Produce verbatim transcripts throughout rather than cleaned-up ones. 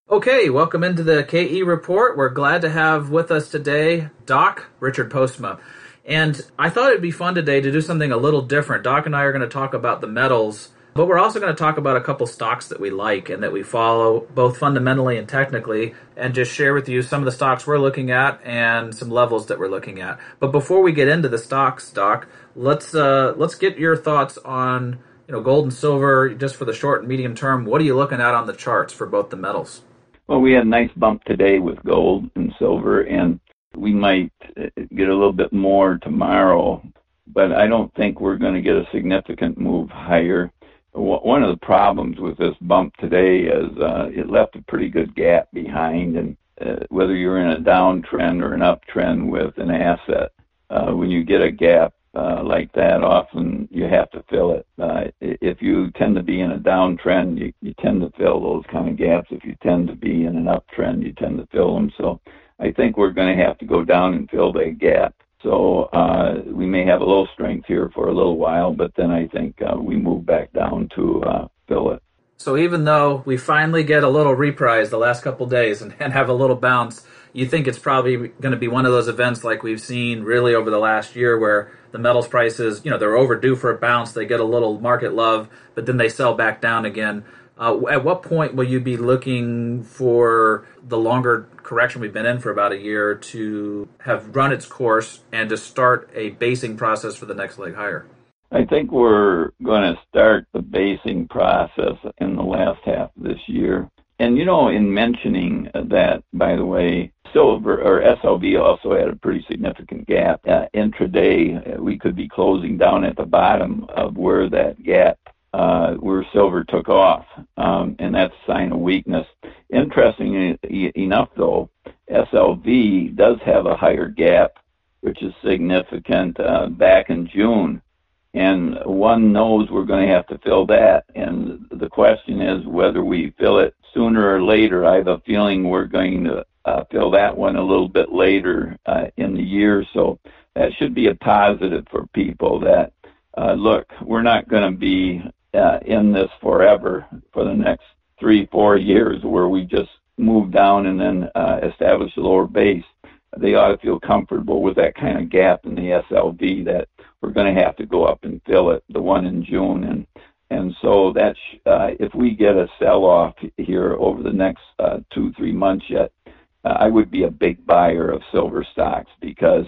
Okay, welcome into the K E Report. We're glad to have with us today Doc Richard Postma. And I thought it'd be fun today to do something a little different. Doc and I are going to talk about the metals, but we're also going to talk about a couple stocks that we like and that we follow, both fundamentally and technically, and just share with you some of the stocks we're looking at and some levels that we're looking at. But before we get into the stocks, Doc, let's uh, let's get your thoughts on you know gold and silver just for the short and medium term. What are you looking at on the charts for both the metals? Well, we had a nice bump today with gold and silver, and we might get a little bit more tomorrow, but I don't think we're going to get a significant move higher. One of the problems with this bump today is uh, it left a pretty good gap behind, and uh, whether you're in a downtrend or an uptrend with an asset, uh, when you get a gap uh, like that, often you have to fill it. Uh, if you tend to be in a downtrend, you, you tend to fill those kind of gaps. If you tend to be in an uptrend, you tend to fill them. So I think we're going to have to go down and fill that gap. So uh, we may have a little strength here for a little while, but then I think uh, we move back down to uh, fill it. So even though we finally get a little reprise the last couple of days and, and have a little bounce, you think it's probably going to be one of those events like we've seen really over the last year where the metals prices, you know, they're overdue for a bounce, they get a little market love, but then they sell back down again. Uh, at what point will you be looking for the longer correction we've been in for about a year to have run its course and to start a basing process for the next leg higher? I think we're going to start the basing process in the last half of this year. And, you know, in mentioning that, by the way, silver or S L V also had a pretty significant gap. Uh, intraday, we could be closing down at the bottom of where that gap, uh, where silver took off. Um, and that's a sign of weakness. Interesting enough, though, S L V does have a higher gap, which is significant uh, back in June. And one knows we're going to have to fill that. And the question is whether we fill it sooner or later. I have a feeling we're going to uh, fill that one a little bit later uh, in the year. So that should be a positive for people that, uh, look, we're not going to be uh, in this forever for the next three, four years where we just move down and then uh, establish a lower base. They ought to feel comfortable with that kind of gap in the S L V that we're going to have to go up and fill it, the one in June. And and so that's, uh, if we get a sell-off here over the next uh, two, three months yet, uh, I would be a big buyer of silver stocks because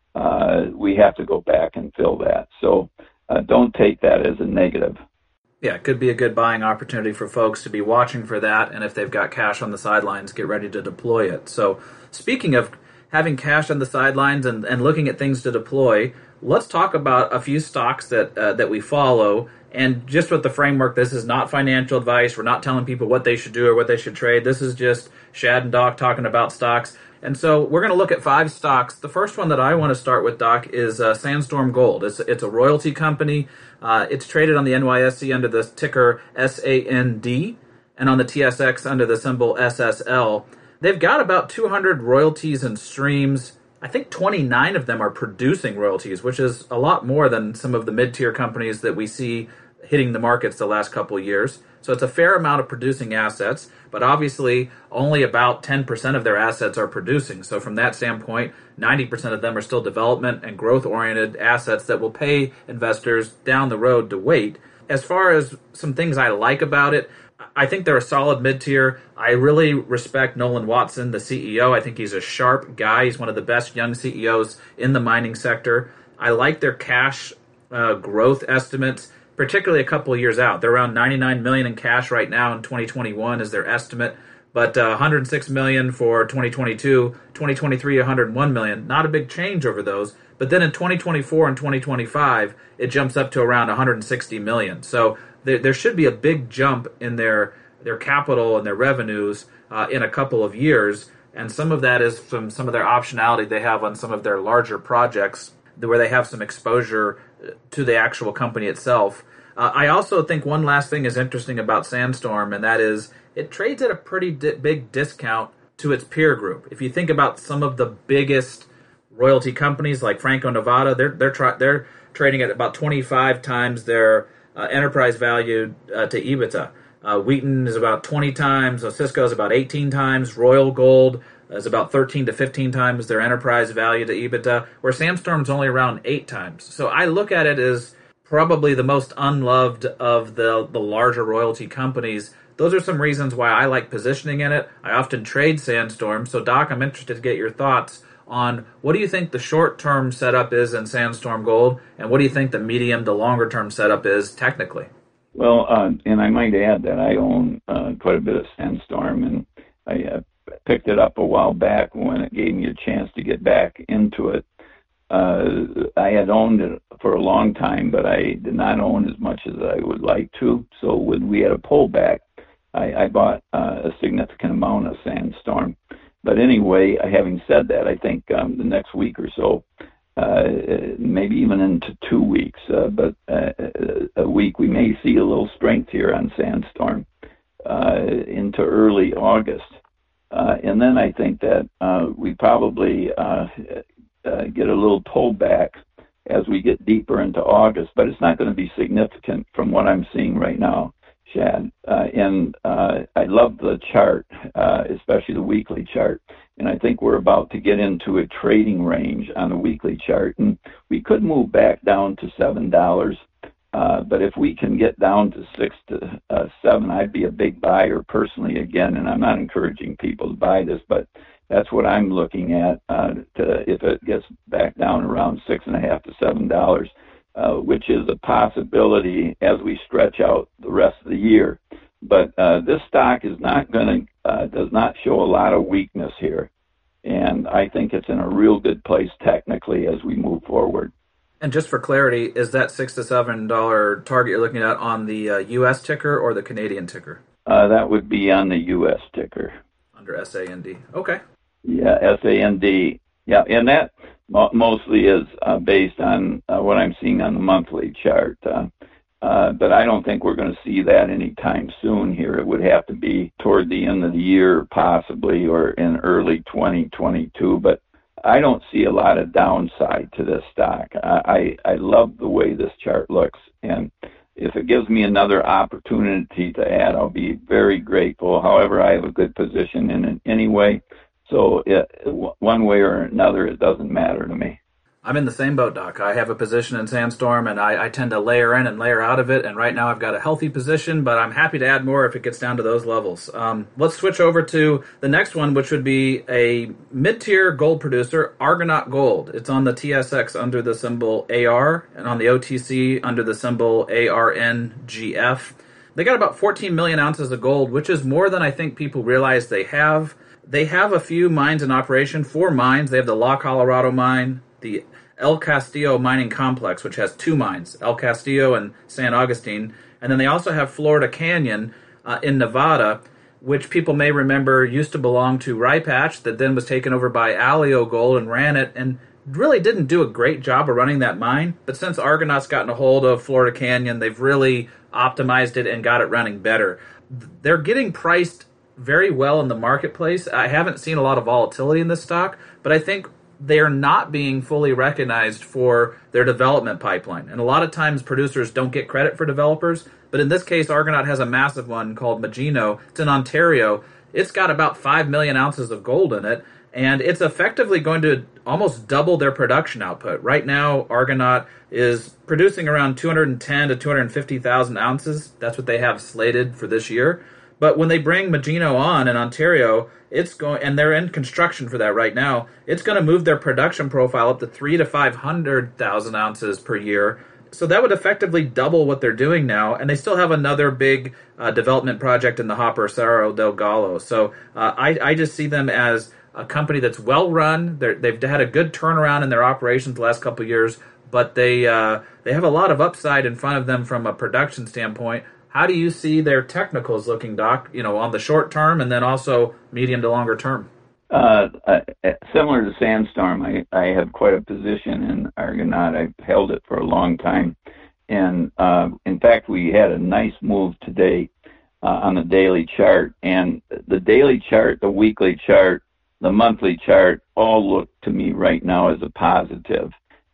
uh, we have to go back and fill that. So uh, don't take that as a negative. Yeah, it could be a good buying opportunity for folks to be watching for that, and if they've got cash on the sidelines, get ready to deploy it. So speaking of having cash on the sidelines and, and looking at things to deploy, let's talk about a few stocks that uh, that we follow. And just with the framework, this is not financial advice. We're not telling people what they should do or what they should trade. This is just Shad and Doc talking about stocks. And so we're going to look at five stocks. The first one that I want to start with, Doc, is uh, Sandstorm Gold. It's, it's a royalty company. Uh, it's traded on the N Y S E under the ticker S A N D and on the T S X under the symbol S S L. They've got about two hundred royalties and streams. I think twenty-nine of them are producing royalties, which is a lot more than some of the mid-tier companies that we see hitting the markets the last couple of years. So it's a fair amount of producing assets, but obviously only about ten percent of their assets are producing. So from that standpoint, ninety percent of them are still development and growth-oriented assets that will pay investors down the road to wait. As far as some things I like about it, I think they're a solid mid-tier. I really respect Nolan Watson, the C E O. I think he's a sharp guy. He's one of the best young C E Os in the mining sector. I like their cash uh, growth estimates, particularly a couple of years out. They're around ninety-nine million dollars in cash right now in twenty twenty-one is their estimate, but uh, one hundred six million dollars for twenty twenty-two, twenty twenty-three one hundred one million dollars. Not a big change over those, but then in twenty twenty-four and twenty twenty-five, it jumps up to around one hundred sixty million dollars. So there, there should be a big jump in their their capital and their revenues uh, in a couple of years, and some of that is from some of their optionality they have on some of their larger projects where they have some exposure to the actual company itself. Uh, I also think one last thing is interesting about Sandstorm, and that is it trades at a pretty di- big discount to its peer group. If you think about some of the biggest royalty companies like Franco-Nevada, they're they're tra- they're trading at about twenty-five times their uh, enterprise value uh, to EBITDA. Uh, Wheaton is about twenty times. Cisco is about eighteen times. Royal Gold is about thirteen to fifteen times their enterprise value to EBITDA, where Sandstorm's only around eight times. So I look at it as probably the most unloved of the, the larger royalty companies. Those are some reasons why I like positioning in it. I often trade Sandstorm. So, Doc, I'm interested to get your thoughts on what do you think the short-term setup is in Sandstorm Gold, and what do you think the medium to longer-term setup is technically? Well, uh, and I might add that I own uh, quite a bit of Sandstorm, and I uh, picked it up a while back when it gave me a chance to get back into it. Uh, I had owned it for a long time, but I did not own as much as I would like to. So when we had a pullback, I, I bought uh, a significant amount of Sandstorm. But anyway, having said that, I think um, the next week or so, uh, maybe even into two weeks, uh, but uh, a week, we may see a little strength here on Sandstorm uh, into early August. Uh, and then I think that uh, we probably uh, uh, get a little pullback as we get deeper into August, but it's not going to be significant from what I'm seeing right now, Shad. Uh, and uh, I love the chart, uh, especially the weekly chart. And I think we're about to get into a trading range on the weekly chart. And we could move back down to seven dollars. Uh, but if we can get down to six to uh, seven, I'd be a big buyer personally again. And I'm not encouraging people to buy this, but that's what I'm looking at. Uh, to, if it gets back down around six and a half to seven dollars, uh, which is a possibility as we stretch out the rest of the year. But uh, this stock is not going to uh, does not show a lot of weakness here, and I think it's in a real good place technically as we move forward. And just for clarity, is that six to seven dollar target you're looking at on the uh, U S ticker or the Canadian ticker? Uh, that would be on the U S ticker under S A N D. Okay. Yeah, S A N D. Yeah, and that mo- mostly is uh, based on uh, what I'm seeing on the monthly chart. Uh, uh, but I don't think we're going to see that anytime soon here. It would have to be toward the end of the year, possibly, or in early twenty twenty-two. But I don't see a lot of downside to this stock. I, I, I love the way this chart looks, and if it gives me another opportunity to add, I'll be very grateful. However, I have a good position in it anyway, so it, one way or another, it doesn't matter to me. I'm in the same boat, Doc. I have a position in Sandstorm, and I, I tend to layer in and layer out of it, and right now I've got a healthy position, but I'm happy to add more if it gets down to those levels. Um, let's switch over to the next one, which would be a mid-tier gold producer, Argonaut Gold. It's on the T S X under the symbol A R, and on the O T C under the symbol A R N G F. They got about fourteen million ounces of gold, which is more than I think people realize they have. They have a few mines in operation, four mines. They have the La Colorado mine, the El Castillo mining complex, which has two mines, El Castillo and San Agustin. And then they also have Florida Canyon uh, in Nevada, which people may remember used to belong to Ripatch, that then was taken over by Alio Gold and ran it, and really didn't do a great job of running that mine. But since Argonaut's gotten a hold of Florida Canyon, they've really optimized it and got it running better. They're getting priced very well in the marketplace. I haven't seen a lot of volatility in this stock, but I think they are not being fully recognized for their development pipeline. And a lot of times producers don't get credit for developers, but in this case, Argonaut has a massive one called Magino. It's in Ontario. It's got about five million ounces of gold in it, and it's effectively going to almost double their production output. Right now, Argonaut is producing around two hundred ten to two hundred fifty thousand ounces. That's what they have slated for this year. But when they bring Magino on in Ontario, it's going, and they're in construction for that right now, it's going to move their production profile up to three to five hundred thousand ounces per year. So that would effectively double what they're doing now, and they still have another big uh, development project in the hopper, Cerro del Gallo. So uh, I, I just see them as a company that's well run. They're, they've had a good turnaround in their operations the last couple of years, but they uh, they have a lot of upside in front of them from a production standpoint. How do you see their technicals looking, Doc, you know, on the short term and then also medium to longer term? Uh, uh, similar to Sandstorm, I, I have quite a position in Argonaut. I've held it for a long time. And uh, in fact, we had a nice move today uh, on the daily chart. And the daily chart, the weekly chart, the monthly chart all look to me right now as a positive.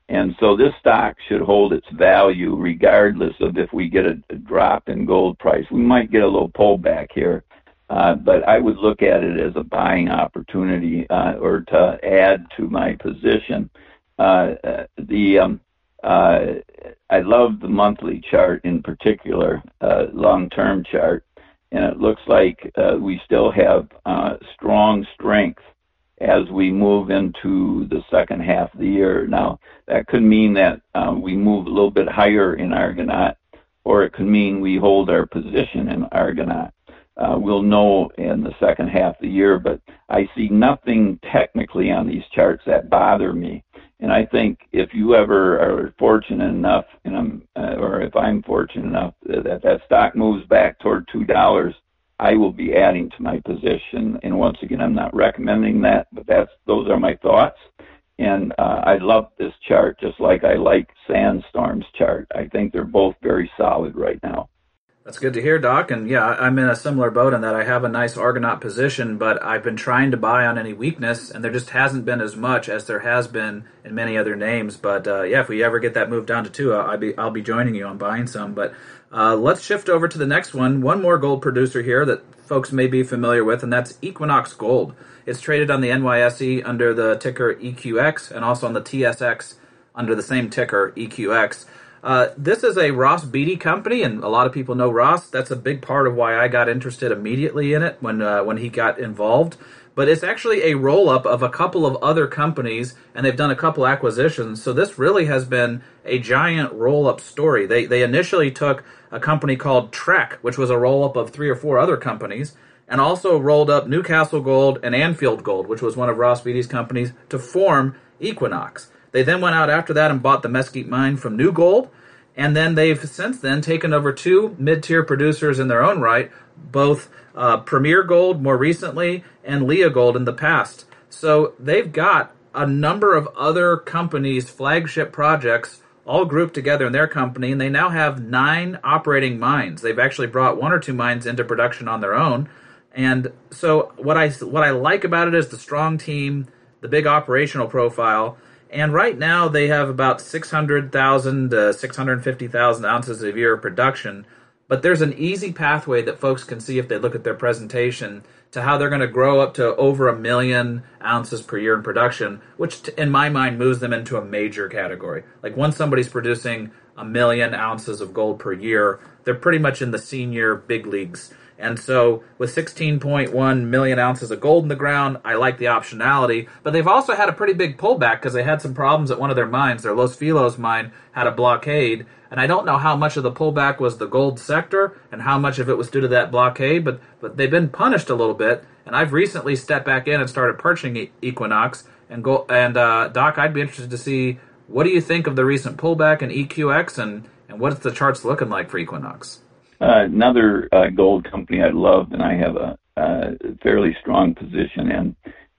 And so this stock should hold its value regardless of if we get a, a drop in gold price. We might get a little pullback here, uh, but I would look at it as a buying opportunity uh, or to add to my position. Uh, the um, uh, I love the monthly chart in particular, uh, long-term chart, and it looks like uh, we still have uh, strong strength as we move into the second half of the year. Now, that could mean that um, we move a little bit higher in Argonaut, or it could mean we hold our position in Argonaut. Uh, we'll know in the second half of the year, but I see nothing technically on these charts that bother me. And I think if you ever are fortunate enough, and I'm, uh, or if I'm fortunate enough that that stock moves back toward two dollars, I will be adding to my position. And once again, I'm not recommending that, but that's those are my thoughts. And uh, I love this chart just like I like Sandstorm's chart. I think they're both very solid right now. That's good to hear, Doc. And yeah, I'm in a similar boat in that I have a nice Argonaut position, but I've been trying to buy on any weakness, and there just hasn't been as much as there has been in many other names. But uh, yeah, if we ever get that move down to two, I'll be I'll be joining you on buying some. But uh, let's shift over to the next one. One more gold producer here that folks may be familiar with, and that's Equinox Gold. It's traded on the N Y S E under the ticker E Q X, and also on the T S X under the same ticker, E Q X. Uh, this is a Ross Beatty company, and a lot of people know Ross. That's a big part of why I got interested immediately in it when uh, when he got involved. But it's actually a roll-up of a couple of other companies, and they've done a couple acquisitions. So this really has been a giant roll-up story. They they initially took a company called Trek, which was a roll-up of three or four other companies, and also rolled up Newcastle Gold and Anfield Gold, which was one of Ross Beatty's companies, to form Equinox. They then went out after that and bought the Mesquite Mine from New Gold, and then they've since then taken over two mid-tier producers in their own right, both uh, Premier Gold more recently and Leah Gold in the past. So they've got a number of other companies' flagship projects all grouped together in their company, and they now have nine operating mines. They've actually brought one or two mines into production on their own. And so what I, what I like about it is the strong team, the big operational profile. And right now they have about six hundred thousand to six hundred fifty thousand ounces a year of production. But there's an easy pathway that folks can see if they look at their presentation to how they're going to grow up to over a million ounces per year in production, which in my mind moves them into a major category. Like once somebody's producing a million ounces of gold per year, they're pretty much in the senior big leagues. And so with sixteen point one million ounces of gold in the ground, I like the optionality. But they've also had a pretty big pullback because they had some problems at one of their mines. Their Los Filos mine had a blockade. And I don't know how much of the pullback was the gold sector and how much of it was due to that blockade, but, but they've been punished a little bit. And I've recently stepped back in and started purchasing Equinox. And, go, and uh, Doc, I'd be interested to see, what do you think of the recent pullback in E Q X, and, and what's the charts looking like for Equinox? Uh, another uh, gold company I love and I have a, a fairly strong position in,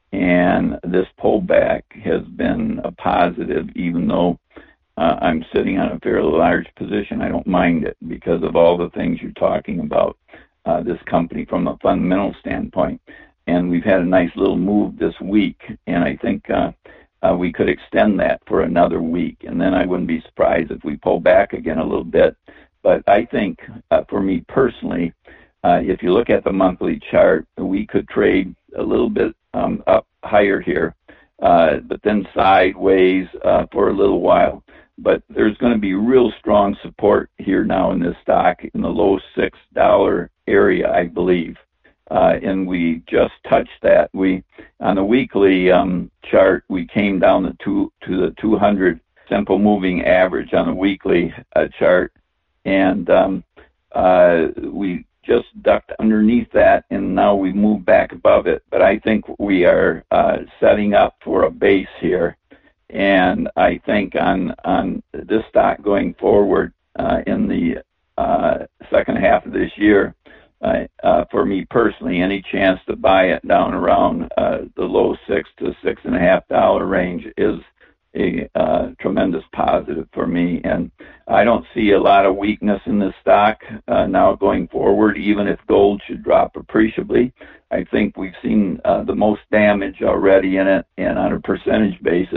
and this pullback has been a positive, even though uh, I'm sitting on a fairly large position. I don't mind it because of all the things you're talking about, uh, this company from a fundamental standpoint. And we've had a nice little move this week, and I think uh, uh, we could extend that for another week, and then I wouldn't be surprised if we pull back again a little bit. But I think, uh, for me personally, uh, if you look at the monthly chart, we could trade a little bit um, up higher here, uh, but then sideways uh, for a little while. But there's going to be real strong support here now in this stock in the low six dollar area, I believe. Uh, and we just touched that. We on the weekly um, chart, we came down the two, to the two hundred simple moving average on the weekly uh, chart. And um, uh, we just ducked underneath that, and now we moved back above it. But I think we are uh, setting up for a base here. And I think on on this stock going forward uh, in the uh, second half of this year, uh, uh, for me personally, any chance to buy it down around uh, the low six to six and a half dollar range is a uh, tremendous positive for me. And I don't see a lot of weakness in this stock uh, now going forward, even if gold should drop appreciably. I think we've seen uh, the most damage already in it, and on a percentage basis,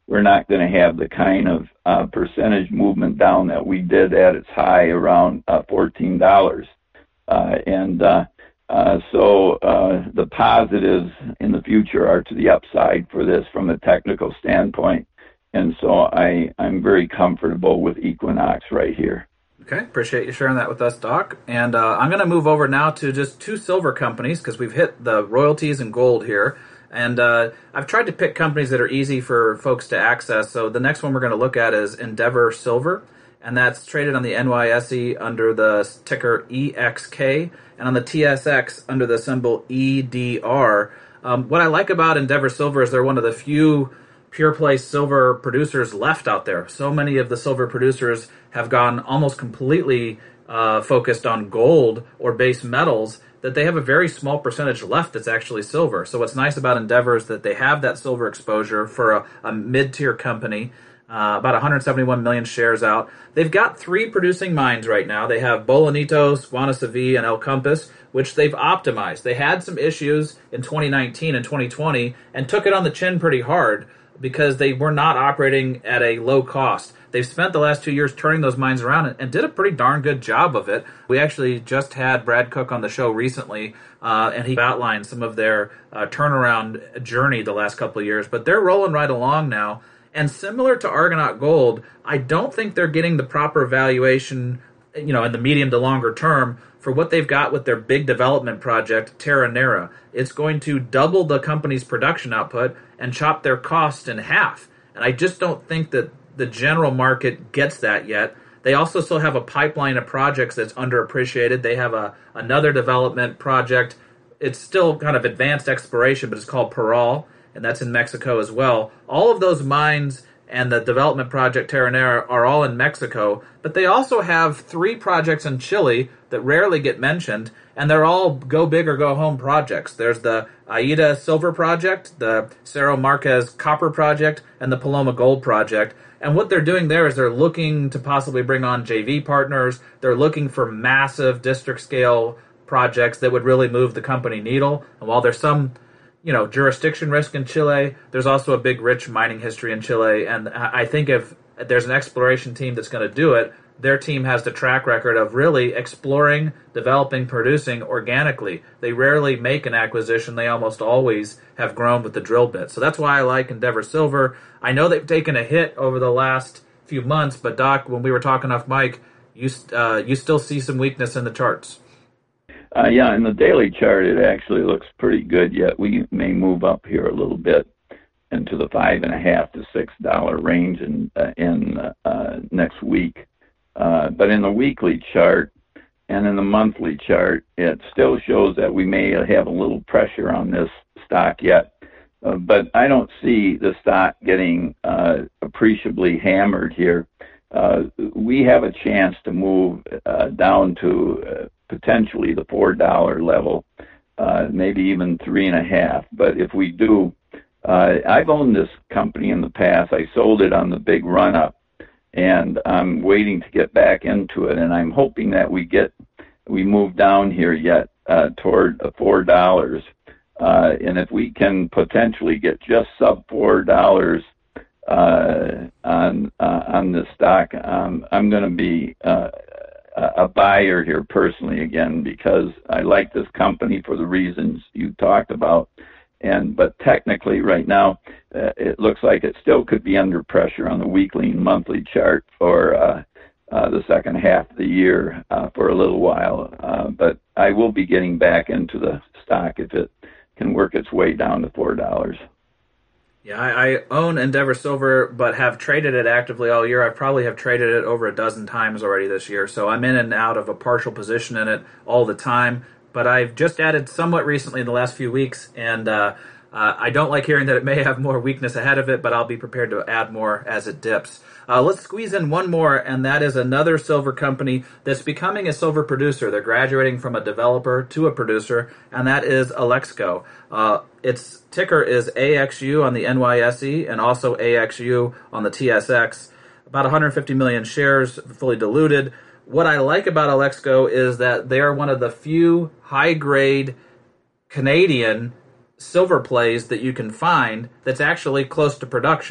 we're not going to have the kind of uh, percentage movement down that we did at its high around uh, fourteen dollars. Uh, and uh, uh, so uh, the positives in the future are to the upside for this from a technical standpoint. And so I, I'm very comfortable with Equinox right here. Okay, appreciate you sharing that with us, Doc. And uh, I'm going to move over now to just two silver companies because we've hit the royalties and gold here. And uh, I've tried to pick companies that are easy for folks to access. So the next one we're going to look at is Endeavor Silver, and that's traded on the N Y S E under the ticker E X K and on the T S X under the symbol E D R. Um, what I like about Endeavor Silver is they're one of the few pure play silver producers left out there. So many of the silver producers have gone almost completely uh, focused on gold or base metals that they have a very small percentage left that's actually silver. So what's nice about Endeavor is that they have that silver exposure for a, a mid-tier company, uh, about one hundred seventy-one million shares out. They've got three producing mines right now. They have Bolanitos, Guanaceví, and El Compass, which they've optimized. They had some issues in twenty nineteen and twenty twenty and took it on the chin pretty hard because they were not operating at a low cost. They've spent the last two years turning those mines around and, and did a pretty darn good job of it. We actually just had Brad Cook on the show recently, uh, and he outlined some of their uh, turnaround journey the last couple of years. But they're rolling right along now. And similar to Argonaut Gold, I don't think they're getting the proper valuation, you know, in the medium to longer term for what they've got with their big development project, Terronera. It's going to double the company's production output and chop their cost in half. And I just don't think that the general market gets that yet. They also still have a pipeline of projects that's underappreciated. They have a another development project. It's still kind of advanced exploration, but it's called Peral, and that's in Mexico as well. All of those mines and the development project Terronera are all in Mexico, but they also have three projects in Chile that rarely get mentioned, and they're all go big or go home projects. There's the Aida Silver Project, the Cerro Marquez Copper Project, and the Paloma Gold Project. And what they're doing there is they're looking to possibly bring on J V partners. They're looking for massive district scale projects that would really move the company needle. And while there's some, you know, jurisdiction risk in Chile, there's also a big rich mining history in Chile. And I think if there's an exploration team that's going to do it, their team has the track record of really exploring, developing, producing organically. They rarely make an acquisition. They almost always have grown with the drill bit. So that's why I like Endeavor Silver. I know they've taken a hit over the last few months, but Doc, when we were talking off mic, you uh, you still see some weakness in the charts. Uh, yeah, in the daily chart, it actually looks pretty good, yet we may move up here a little bit into the five and a half to six dollar range in uh, in uh, next week. Uh, but in the weekly chart and in the monthly chart, it still shows that we may have a little pressure on this stock yet. Uh, but I don't see the stock getting uh, appreciably hammered here. Uh, we have a chance to move uh, down to uh, potentially the four dollar level, uh, maybe even three and a half. But if we do, uh, I've owned this company in the past. I sold it on the big run-up, and I'm waiting to get back into it, and I'm hoping that we get we move down here yet uh, toward four dollars, uh, and if we can potentially get just sub four dollars uh, on uh, on the stock, um, I'm going to be uh, a buyer here personally again because I like this company for the reasons you talked about. And but technically, right now, uh, it looks like it still could be under pressure on the weekly and monthly chart for uh, uh, the second half of the year uh, for a little while. Uh, but I will be getting back into the stock if it can work its way down to four dollars. Yeah, I, I own Endeavor Silver, but have traded it actively all year. I probably have traded it over a dozen times already this year, so I'm in and out of a partial position in it all the time. But I've just added somewhat recently in the last few weeks, and uh, uh, I don't like hearing that it may have more weakness ahead of it, but I'll be prepared to add more as it dips. Uh, let's squeeze in one more, and that is another silver company that's becoming a silver producer. They're graduating from a developer to a producer, and that is Alexco. Uh, its ticker is A X U on the N Y S E and also A X U on the T S X. About one hundred fifty million shares, fully diluted. What I like about Alexco is that they are one of the few high-grade Canadian silver plays that you can find that's actually close to production.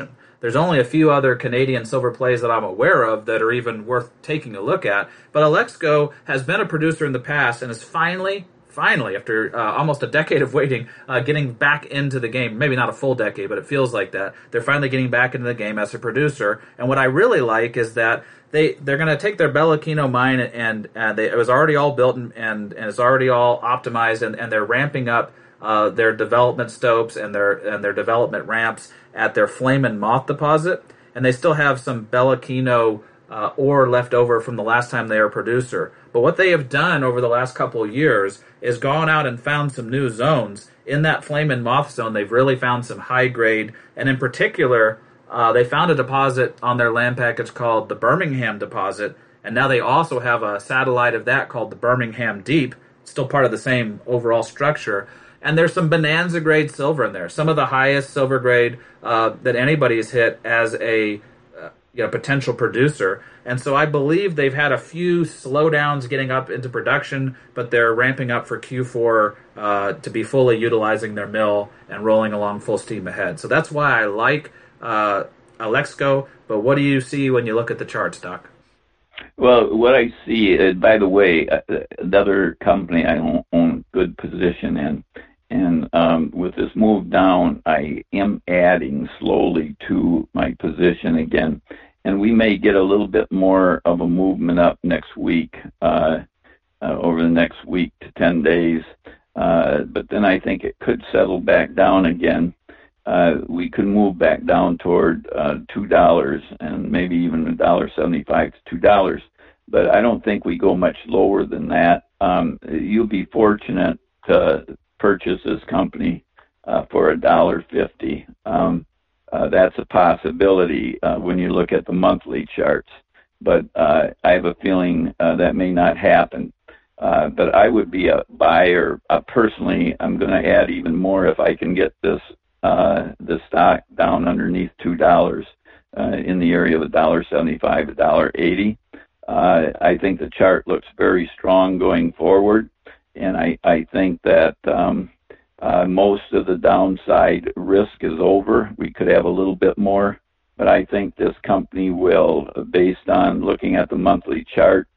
There's only a few other Canadian silver plays that I'm aware of that are even worth taking a look at. But Alexco has been a producer in the past and is finally, finally, after uh, almost a decade of waiting, uh, getting back into the game. Maybe not a full decade, but it feels like that. They're finally getting back into the game as a producer. And what I really like is that they, they're going to take their Bella Aquino mine, and, and they, it was already all built and, and, and it's already all optimized, and, and they're ramping up uh, their development stopes and their and their development ramps at their Flame and Moth deposit. And they still have some Bella Aquino uh, ore left over from the last time they were a producer. But what they have done over the last couple of years is gone out and found some new zones. In that Flame and Moth zone, they've really found some high grade, and in particular, uh, they found a deposit on their land package called the Birmingham deposit, and now they also have a satellite of that called the Birmingham Deep, still part of the same overall structure. And there's some bonanza grade silver in there, some of the highest silver grade uh, that anybody's hit as a uh, you know, potential producer. And so I believe they've had a few slowdowns getting up into production, but they're ramping up for Q four uh, to be fully utilizing their mill and rolling along full steam ahead. So that's why I like uh, Alexco. But what do you see when you look at the charts, Doc? Well, what I see, uh, by the way, uh, another company I own, own good position in, and um, with this move down, I am adding slowly to my position again. And we may get a little bit more of a movement up next week, uh, uh, over the next week to ten days. Uh, but then I think it could settle back down again. Uh, we could move back down toward uh, two dollars and maybe even one dollar seventy-five to two dollars. But I don't think we go much lower than that. Um, you'll be fortunate to purchase this company uh, for one dollar fifty. Um, Uh, that's a possibility uh, when you look at the monthly charts, but uh, I have a feeling uh, that may not happen. Uh, but I would be a buyer. Uh, personally, I'm going to add even more if I can get this uh, the stock down underneath two dollars uh, in the area of one dollar seventy-five, one dollar eighty. Uh, I think the chart looks very strong going forward, and I, I think that um, Uh, most of the downside risk is over. We could have a little bit more, but I think this company will, based on looking at the monthly chart,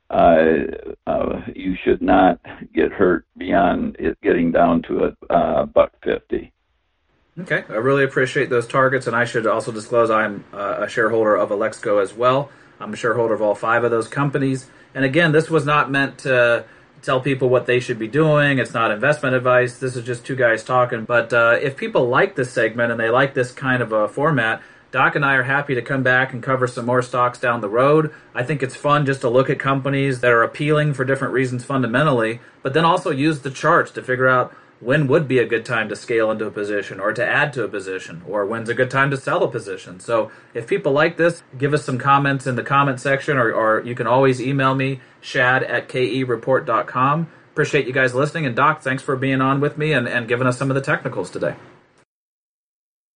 uh, uh, you should not get hurt beyond it getting down to a uh, buck fifty. Okay, I really appreciate those targets, and I should also disclose I'm uh, a shareholder of Alexco as well. I'm a shareholder of all five of those companies. And again, this was not meant to tell people what they should be doing. It's not investment advice. This is just two guys talking. But uh, if people like this segment and they like this kind of a format, Doc and I are happy to come back and cover some more stocks down the road. I think it's fun just to look at companies that are appealing for different reasons fundamentally, but then also use the charts to figure out when would be a good time to scale into a position or to add to a position, or when's a good time to sell a position. So if people like this, give us some comments in the comment section, or, or you can always email me, shad at k e report dot com. Appreciate you guys listening. And Doc, thanks for being on with me and, and giving us some of the technicals today.